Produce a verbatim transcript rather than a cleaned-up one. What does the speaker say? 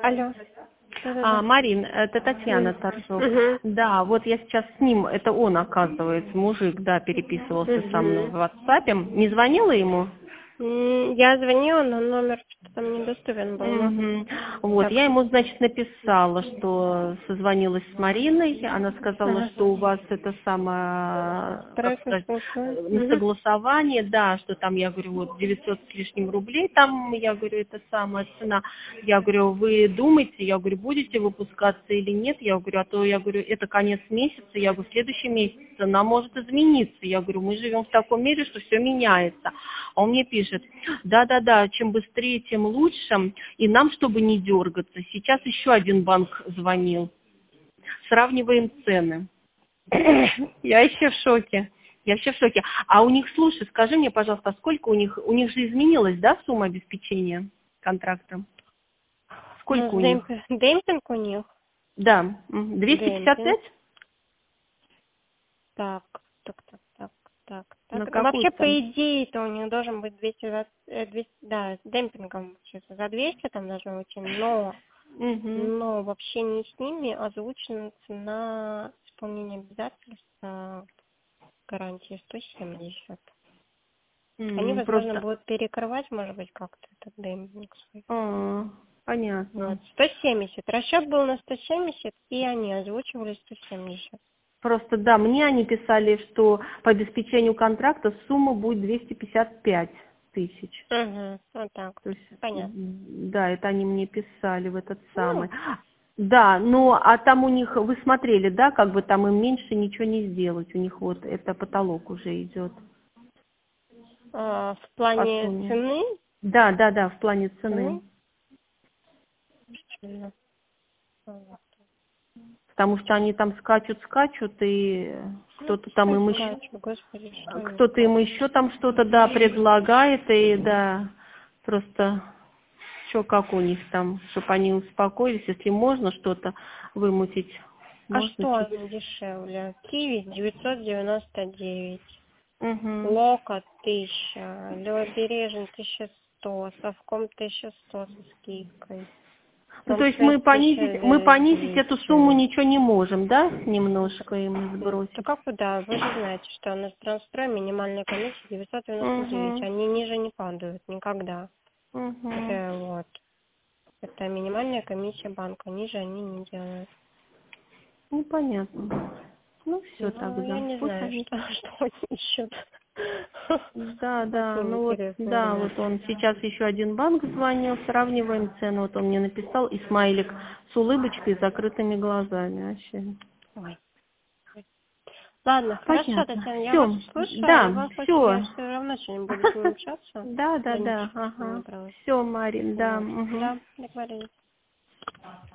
Алло. А, Да-да-да. Марин, это Татьяна М. Торжок. Мгм. Да, вот я сейчас с ним, это он, оказывается, мужик, да, переписывался со мной Мгм. в WhatsApp. Не звонила ему? М, Я звонила, но номер что-то там недоступен был, но Мгм. Вот, так. я ему, значит, написала, что созвонилась с Мариной, она сказала, Ага. что у вас это самое, как Проект на сказать, согласование. э, на Мгм. согласование, да, что там, я говорю, вот девятьсот с лишним рублей, там, я говорю, это самая цена. Я говорю, вы думаете, я говорю, будете выпускаться или нет? Я говорю, а то, я говорю, это конец месяца, я говорю, в следующем месяце она может измениться. Я говорю, мы живем в таком мире, что все меняется. А он мне пишет, да-да-да, чем быстрее, тем лучше, и нам, чтобы не дергаться. Сейчас еще один банк звонил. Сравниваем цены. Я еще в шоке. Я вообще в шоке. А у них, слушай, скажи мне, пожалуйста, а сколько у них, у них же изменилась, да, сумма обеспечения контракта? Ну, Сколько с у них? демпи- демпинг у них. Да, м, двести пятьдесят Демпинг. пять Так, так, так, так, так, на так. Ну, какую вообще, по там? идее-то у них должен быть двести двадцать, э, двести, да, с демпингом получается, за двести там должно быть, но, Угу. но вообще не с ними озвучена цена исполнения обязательств а, гарантии сто семьдесят. Они, М, возможно, Просто, будут перекрывать, может быть, как-то этот демпинг свой. а, Вот, понятно. сто семьдесят. Расчет был на сто семьдесят, и они озвучивали сто семьдесят. Просто, да, мне они писали, что по обеспечению контракта сумма будет двести пятьдесят пять тысяч. Угу, вот так. То есть, Понятно. м, да, это они мне писали в этот самый. Ну, Да, ну, а там у них, вы смотрели, да, как бы там им меньше ничего не сделать. У них вот это потолок уже идет а, в по плане сумме. цены, Да, да, да, в плане цены. цены, действительно, вот. Потому что они там скачут, скачут, и Ну, кто-то там пускай им еще, скачут, господи, что они кто-то им скачут. еще там что-то, да, предлагает, и да, просто что как у них там, чтобы они успокоились, если можно что-то вымутить, А можно что чуть. они дешевле? Киви девятьсот девяносто девять, Угу. Лока тысяча, Левобережный тысяча сто, Совком тысяча сто со скидкой, Ну, то есть мы Промсвязь понизить, мы понизить эту сумму двести. ничего не можем, да, немножко им Да сбросить? как вы, да, вы же знаете, что на Трансстрой минимальная комиссия девятьсот девяносто девять, Угу. они ниже не падают никогда. Угу. Это вот, это минимальная комиссия банка, ниже они не делают. Ну, понятно. Ну, все Ну, я тогда. не Пусть знаю, они. что, что они ищут. Да, да, Очень ну вот, интересные да, вот ребята. он сейчас еще один банк звонил, сравниваем цену, вот он мне написал, и смайлик с улыбочкой и закрытыми глазами вообще. Ой. Ладно, хорошо, Понятно. Татьяна, я вас Все, услышала. В да, любом случае, все. я все равно сегодня буду с ним общаться. Да, да, Я да, ничего с ним не ага. брала. Все, Марин, да. Вот. Угу. Да, договорились.